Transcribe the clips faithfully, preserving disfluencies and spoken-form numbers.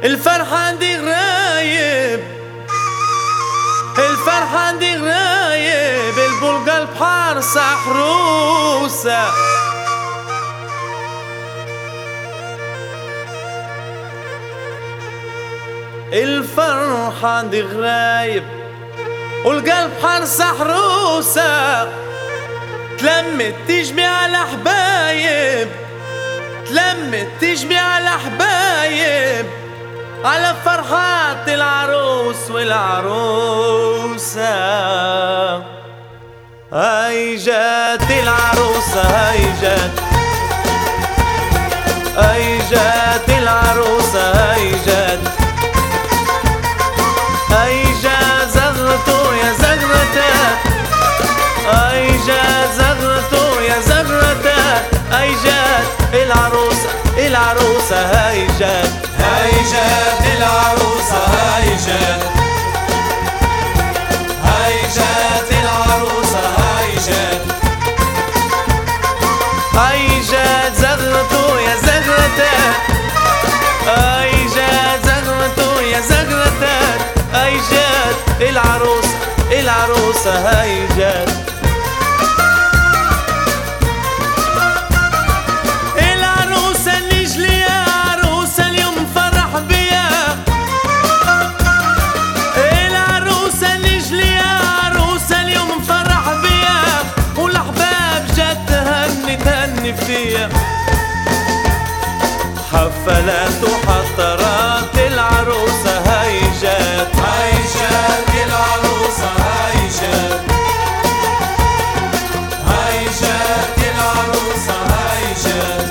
الفرحة دي غرايب، الفرحة دي غرايب، البلقى بحار سحروسة. الفرحة دي غرايب والقلب حار سحروسة، تلمت تجمع الأحبايب، تلمت تجمع الأحبايب على فرحات العروس والعروسة. هاي جات العروسة، هاي جات، هاي جات العروسة، هاي جات، هاي جا زغرته يا زغرته، هاي جا زغرته يا زغرته، هاي جات العروسة، العروسة هاي جات، هاي جات العروسة، هاي جات، هاي جات العروسة، هاي جات، هاي جات زغرته يا زغرته، هاي جات زغرته يا زغرته، هاي جات العروسة، العروسة هاي جات. العروسة نجلي يا عروسة اليوم فرح بيا، العروسة نجلي يا عروسة اليوم فرح بيا، والأحباب جات تهني تهني فيا، حفلات وحضرات العروسة هاي جات، هاي جات العروسة، هاي جات، هاي جات العروسة، هاي جات،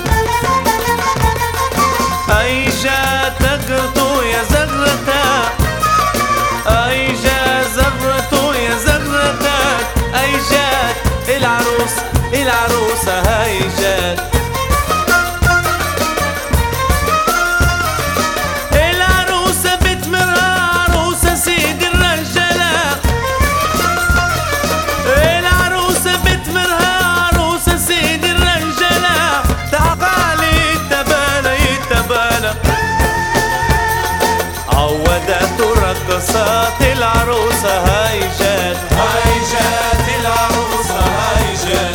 هاي جات زغرته يا زغرته، هاي جات زغرته يا زغرته، هاي جات العروسة، العروسة هاي جات. العروسة بتمرها عروسة سيد الرجالة، العروسة بتمرها عروسة سيد الرجالة، تعالي يتبالى يتبالى، عودت رقصات العروسة هاي جات، هاي جات العروسة، هاي جات،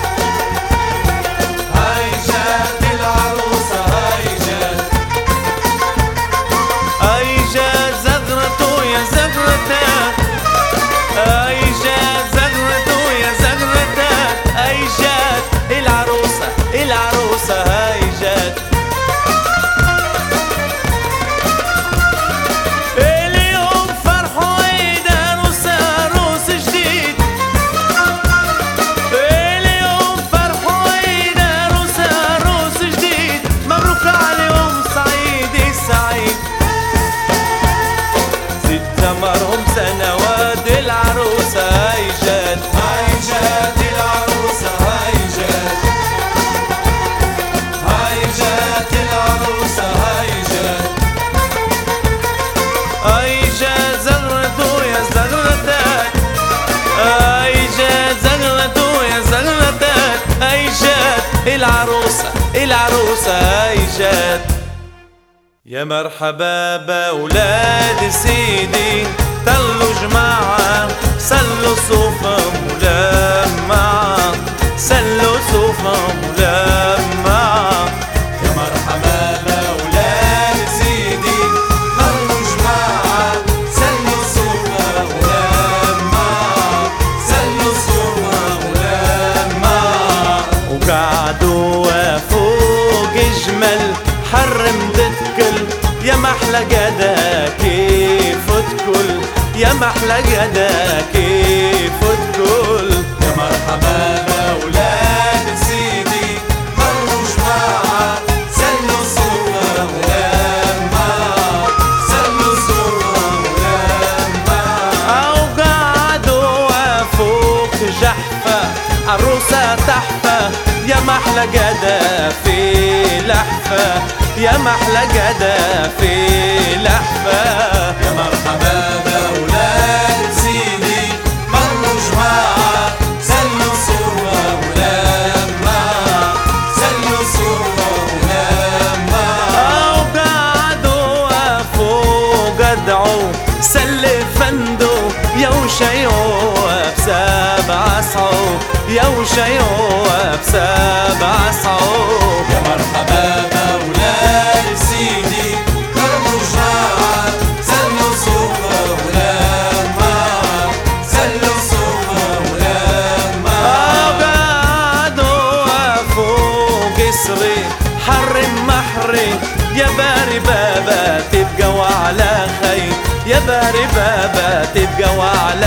هاي جات العروسة، هاي جات، هاي جات زغرته يا زغرته، هاي جات زغرته يا زغرته، هاي جات العروسة، العروسة هاي جات. اليوم فرح وعيد عروس عروس جديد، اليوم فرح وعيد عروس عروس جديد، مبروك عليهم سعيد سعيد، زيد تمرهم سنوات العروسة هاي جات، هاي جات العروسة، هاي جات، هاي جات العروسة، هاي جات، هاي جات زغرته يا زغرتك، هاي جات زغرته يا زغرتك، هاي جات العروسة، العروسة هاي جات. يا مرحبا بأولاد سيدي، طلوا جماعة سلوا صوفة ملمعة، سلوا صوفة ملمعة. يا مرحبا بأولاد سيدي، طلوا جماعة سلوا صوفة ملمعة، سلوا صوفة ملمعة، وقعدوا فوق جمل حرم تتكل، يا محلى قدا كيف تكل، يا محلى قدا كيف تكل. يا مرحبا بأولاد سيدي، طلوا جماعة سلوا صوفة ملمعة، سلوا صوفة ملمعة، أو قعدوا فوق جحفة عروسة تحفة، يا محلى قدا في لحفة، يا محلى قدا في لحفة. يا مرحبا بأولاد سيدي، طلوا جماعة سلوا صوفة ملمعة، سلوا صوفة ملمعة، أو قعدوا يا وشيوة بسبع صعود. يا مرحبا مولاي سيدي كرموا جماعة سلوا صوفة ولما سلوا صوفة ولما بعدوا وقفوا قصري حرم محري يا باري بابا تبقى وعلى خير يا باري بابا تبقى وعلى